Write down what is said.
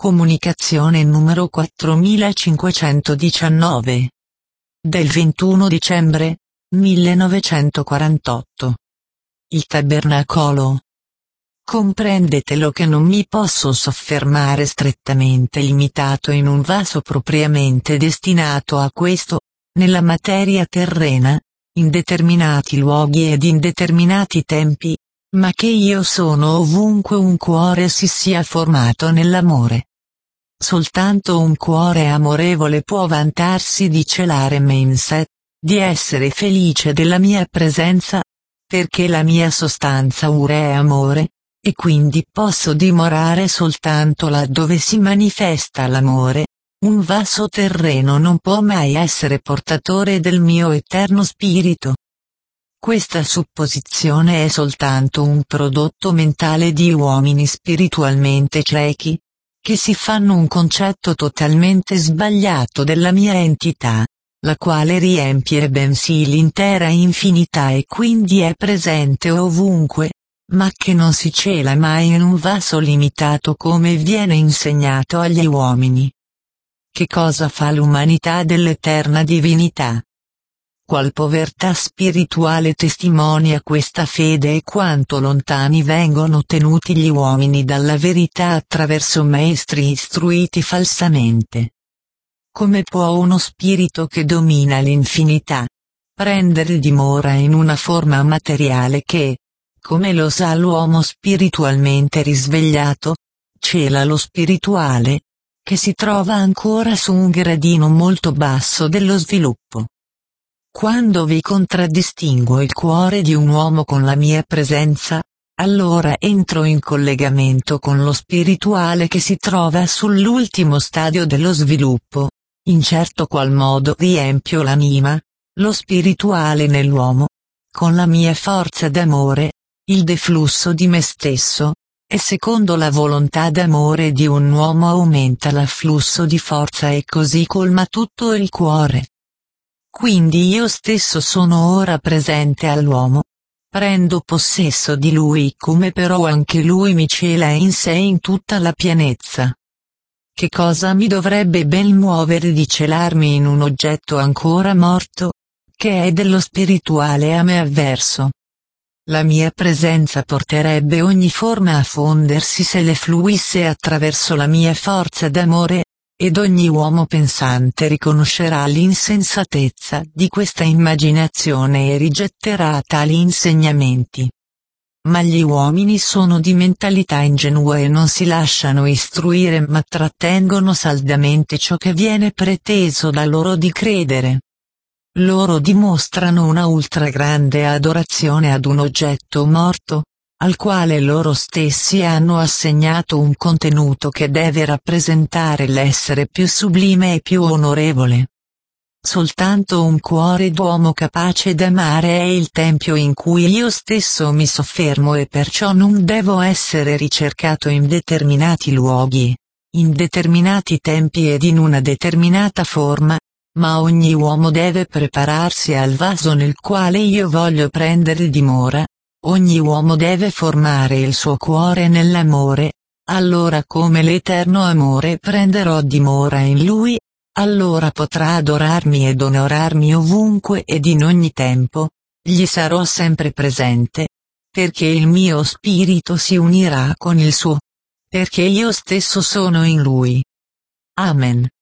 Comunicazione numero 4519. Del 21 dicembre 1948. Il tabernacolo. Comprendetelo che non mi posso soffermare strettamente limitato in un vaso propriamente destinato a questo, nella materia terrena, in determinati luoghi ed in determinati tempi, ma che io sono ovunque un cuore si sia formato nell'amore. Soltanto un cuore amorevole può vantarsi di celare me in sé, di essere felice della mia presenza, perché la mia sostanza ura è amore, e quindi posso dimorare soltanto laddove si manifesta l'amore. Un vaso terreno non può mai essere portatore del mio eterno spirito. Questa supposizione è soltanto un prodotto mentale di uomini spiritualmente ciechi, che si fanno un concetto totalmente sbagliato della mia entità, la quale riempie bensì l'intera infinità e quindi è presente ovunque, ma che non si cela mai in un vaso limitato come viene insegnato agli uomini. Che cosa fa l'umanità dell'eterna divinità? Qual povertà spirituale testimonia questa fede e quanto lontani vengono tenuti gli uomini dalla verità attraverso maestri istruiti falsamente. Come può uno spirito che domina l'infinità prendere dimora in una forma materiale che, come lo sa l'uomo spiritualmente risvegliato, cela lo spirituale, che si trova ancora su un gradino molto basso dello sviluppo? Quando vi contraddistingo il cuore di un uomo con la mia presenza, allora entro in collegamento con lo spirituale che si trova sull'ultimo stadio dello sviluppo, in certo qual modo riempio l'anima, lo spirituale nell'uomo, con la mia forza d'amore, il deflusso di me stesso, e secondo la volontà d'amore di un uomo aumenta l'afflusso di forza e così colma tutto il cuore. Quindi io stesso sono ora presente all'uomo. Prendo possesso di lui come però anche lui mi cela in sé in tutta la pienezza. Che cosa mi dovrebbe ben muovere di celarmi in un oggetto ancora morto, che è dello spirituale a me avverso? La mia presenza porterebbe ogni forma a fondersi se le fluisse attraverso la mia forza d'amore, ed ogni uomo pensante riconoscerà l'insensatezza di questa immaginazione e rigetterà tali insegnamenti. Ma gli uomini sono di mentalità ingenua e non si lasciano istruire ma trattengono saldamente ciò che viene preteso da loro di credere. Loro dimostrano una ultra grande adorazione ad un oggetto morto, al quale loro stessi hanno assegnato un contenuto che deve rappresentare l'essere più sublime e più onorevole. Soltanto un cuore d'uomo capace d'amare è il tempio in cui io stesso mi soffermo e perciò non devo essere ricercato in determinati luoghi, in determinati tempi ed in una determinata forma, ma ogni uomo deve prepararsi al vaso nel quale io voglio prendere dimora. Ogni uomo deve formare il suo cuore nell'amore, allora come l'eterno amore prenderò dimora in lui, allora potrà adorarmi ed onorarmi ovunque ed in ogni tempo, gli sarò sempre presente, perché il mio spirito si unirà con il suo, perché io stesso sono in lui. Amen.